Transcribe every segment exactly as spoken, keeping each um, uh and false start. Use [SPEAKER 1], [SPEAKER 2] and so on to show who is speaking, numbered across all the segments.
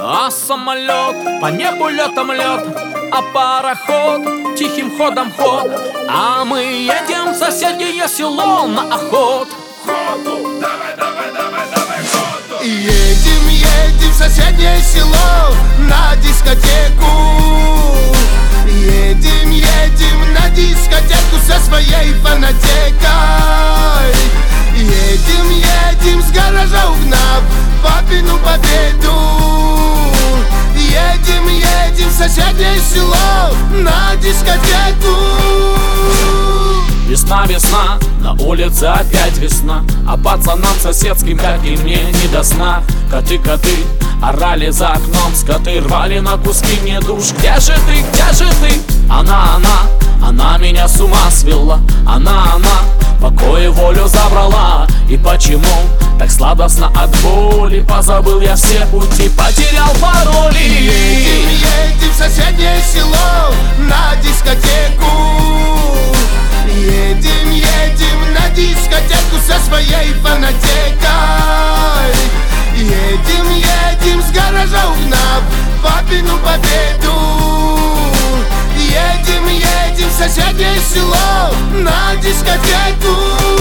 [SPEAKER 1] А самолет по небу летом лет, а пароход тихим ходом ход. А мы едем в соседнее село на охот.
[SPEAKER 2] Ходу, давай, давай, давай, давай, ходу.
[SPEAKER 3] Едем, едем в соседнее село на дискотеку. Едем, едем на дискотеку со своей фанатекой. Едем, едем с гаража угнав папину победу. Едем, едем в соседнее село на дискотеку.
[SPEAKER 1] Весна, весна, на улице опять весна, а пацанам соседским, как и мне, не до сна. Коты, коты, орали за окном, скоты рвали на куски мне душ. Где же ты, где же ты? Она, она, она меня с ума свела. Она, она, покой и волю забрала. И почему так сладостно от боли? Позабыл я все пути, потерял пароли.
[SPEAKER 3] Едем, едем в соседнее село на дискотеку. Едем, едем на дискотеку со своей фанатекой. Едем, едем с гаража угнав папину победу. Едем, едем в соседнее село на дискотеку.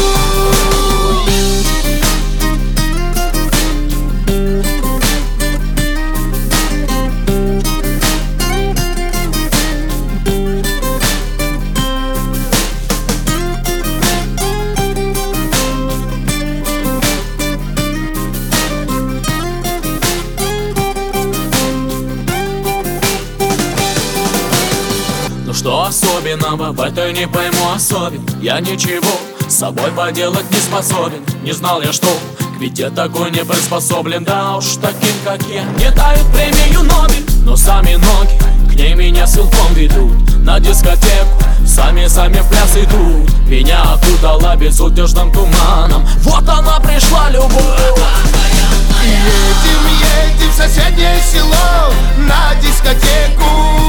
[SPEAKER 1] Что особенного в этой не пойму особен? Я ничего с собой поделать не способен. Не знал я, что к беде такой не приспособлен. Да уж таким, как я, не дают премию Нобель. Но сами ноги к ней меня силком ведут. На дискотеку сами-сами в пляс идут. Меня окутала безудержным туманом. Вот она пришла, любовь.
[SPEAKER 3] Едем, едем в соседнее село на дискотеку.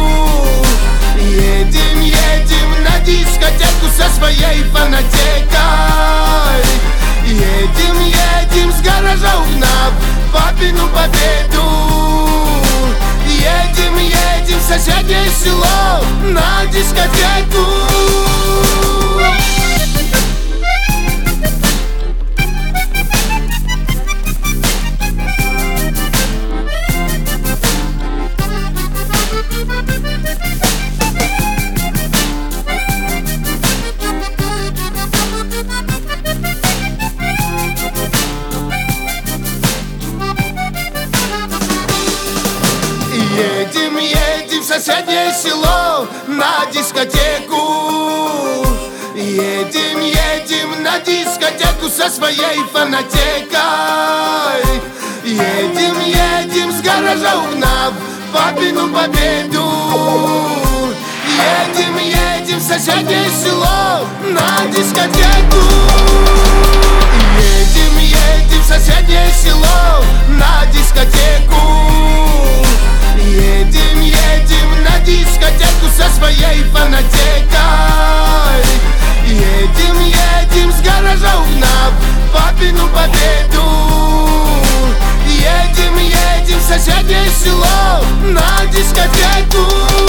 [SPEAKER 3] Едем, едем на дискотеку со своей фанатекой. Едем, едем с гаража угнав папину победу. Едем, едем в соседнее село на дискотеку. Едем, едем в соседнее село на дискотеку. Едем, едем на дискотеку со своей фанатекой. Едем, едем с гаража угнав папину победу. Едем, едем в соседнее село на дискотеку. Едем, едем в соседнее село на дискотеку. Едем, едем на дискотеку со своей фанатекой. Едем, едем с гаража угнав папину победу. Едем, едем в соседнее село на дискотеку.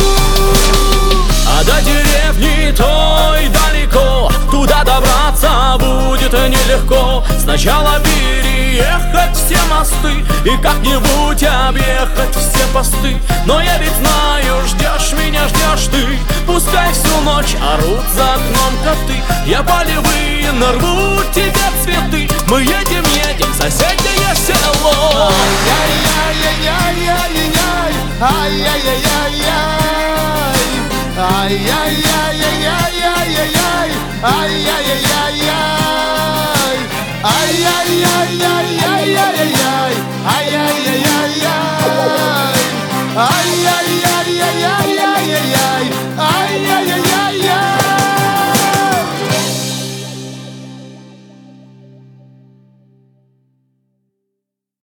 [SPEAKER 1] А до деревни той далеко, туда добраться будет нелегко. Сначала переехать все мосты и как-нибудь объехать все посты. Но я ведь знаю, ждешь меня, ждешь ты. Пускай всю ночь орут за окном коты. Я полевые нарву тебе цветы. Мы едем, едем в соседнее село.
[SPEAKER 3] Ай-яй-яй-яй-яй-яй, ай-яй-яй-яй-яй, ай-яй-яй-яй-яй-яй, ай-яй-яй-яй-яй, ай-яй-яй-яй-яй-яй, ай-яй-яй-яй-яй.